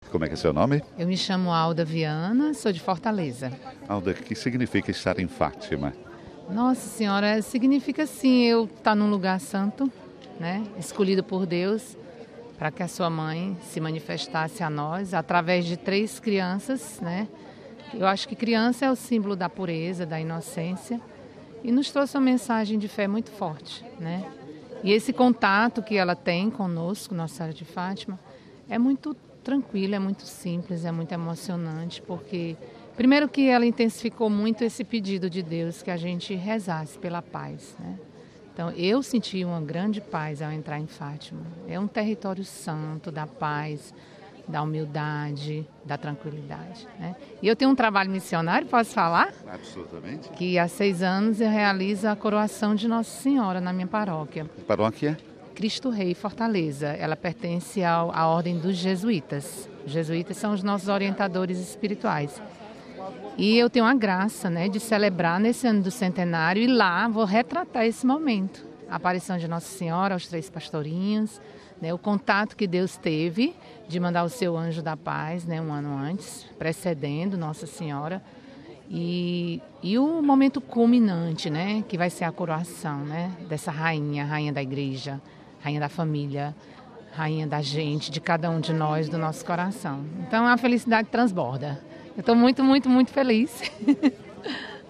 Como é que é seu nome? Eu me chamo Alda Viana, sou de Fortaleza. Alda, o que significa estar em Fátima? Nossa Senhora, significa sim eu estar num lugar santo, né? Escolhido por Deus para que a sua mãe se manifestasse a nós através de 3 crianças, né? Eu acho que criança é o símbolo da pureza, da inocência e nos trouxe uma mensagem de fé muito forte, né? E esse contato que ela tem conosco, Nossa Senhora de Fátima, é muito tranquilo, é muito simples, é muito emocionante, porque primeiro que ela intensificou muito esse pedido de Deus que a gente rezasse pela paz, né? Então eu senti uma grande paz ao entrar em Fátima. É um território santo da paz, da humildade, da tranquilidade, né? E eu tenho um trabalho missionário, posso falar? Absolutamente. Que há 6 anos eu realizo a coroação de Nossa Senhora na minha paróquia. Paróquia? Cristo Rei, Fortaleza. Ela pertence à ordem dos jesuítas. Os jesuítas são os nossos orientadores espirituais. E eu tenho a graça, né, de celebrar nesse ano do centenário e lá vou retratar esse momento. A aparição de Nossa Senhora aos 3 pastorinhos, né, o contato que Deus teve de mandar o seu anjo da paz, né, um ano antes, precedendo Nossa Senhora. E o momento culminante, né, que vai ser a coroação, né, dessa rainha da igreja, rainha da família, rainha da gente, de cada um de nós, do nosso coração. Então a felicidade transborda. Eu estou muito, muito, muito feliz.